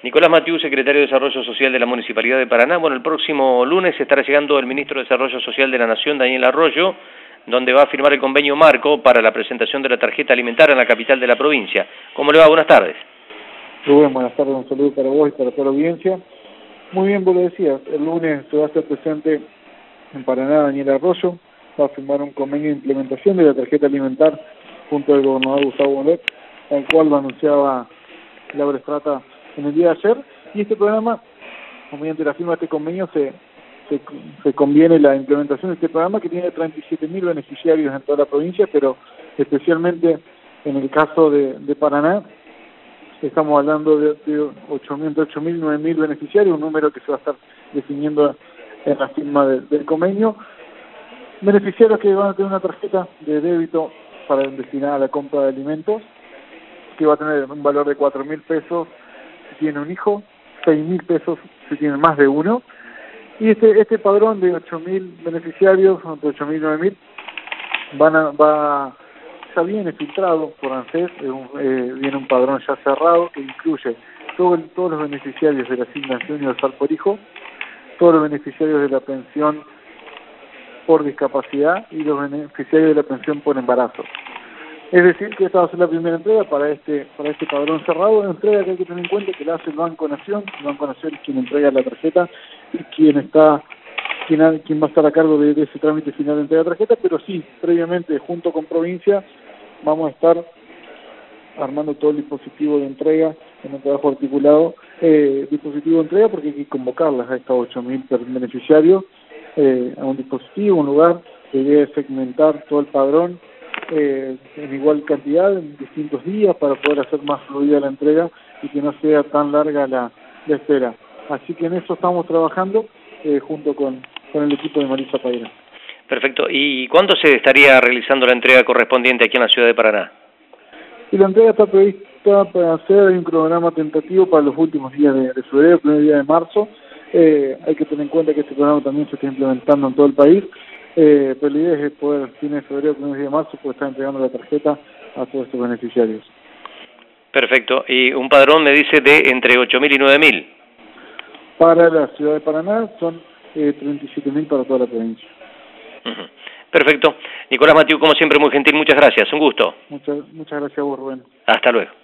Nicolás Mathieu, secretario de Desarrollo Social de la Municipalidad de Paraná. Bueno, el próximo lunes estará llegando el ministro de Desarrollo Social de la Nación, Daniel Arroyo, donde va a firmar el convenio marco para la presentación de la tarjeta alimentaria en la capital de la provincia. ¿Cómo le va? Buenas tardes. Rubén, buenas tardes, un saludo para vos y para toda la audiencia. Muy bien, vos lo decías, el lunes se va a hacer presente en Paraná Daniel Arroyo, va a firmar un convenio de implementación de la tarjeta alimentar junto al gobernador Gustavo Bolet, al cual lo anunciaba Laura Estrata en el día de ayer, y este programa, mediante la firma de este convenio, se conviene la implementación de este programa que tiene 37.000 beneficiarios en toda la provincia, pero especialmente en el caso de Paraná, estamos hablando de 8.000, 9.000 beneficiarios, un número que se va a estar definiendo en la firma del convenio. Beneficiarios que van a tener una tarjeta de débito para destinar a la compra de alimentos, que va a tener un valor de 4.000 pesos si tiene un hijo, 6.000 pesos si tiene más de uno, y este padrón de 8.000 beneficiarios, entre 8.000 y 9.000, ya viene filtrado por ANSES, viene un padrón ya cerrado que incluye todos los beneficiarios de la asignación universal por hijo, todos los beneficiarios de la pensión por discapacidad y los beneficiarios de la pensión por embarazo. Es decir, que esta va a ser la primera entrega para este padrón cerrado, una entrega que hay que tener en cuenta que la hace el Banco Nación. El Banco Nación es quien entrega la tarjeta y quien va a estar a cargo de ese trámite final de entrega de tarjeta, pero sí, previamente, junto con provincia, vamos a estar armando todo el dispositivo de entrega en un trabajo articulado, dispositivo de entrega porque hay que convocarlas a estos 8.000 beneficiarios a un dispositivo, un lugar que debe segmentar todo el padrón en igual cantidad, en distintos días, para poder hacer más fluida la entrega y que no sea tan larga la espera. Así que en eso estamos trabajando junto con el equipo de Marisa Paira. Perfecto. ¿Y cuándo se estaría realizando la entrega correspondiente aquí en la ciudad de Paraná? Y la entrega está prevista para hacer, hay un cronograma tentativo para los últimos días de febrero, el primer día de marzo. Hay que tener en cuenta que este programa también se está implementando en todo el país, pero la idea es poder, fines de febrero, primer día de marzo, poder estar entregando la tarjeta a todos estos beneficiarios. Perfecto. Y un padrón me dice de entre 8.000 y 9.000. Para la ciudad de Paraná son 37.000 para toda la provincia. Perfecto. Nicolás Mathieu, como siempre, muy gentil, muchas gracias, un gusto. Muchas gracias a vos, Rubén. Hasta luego.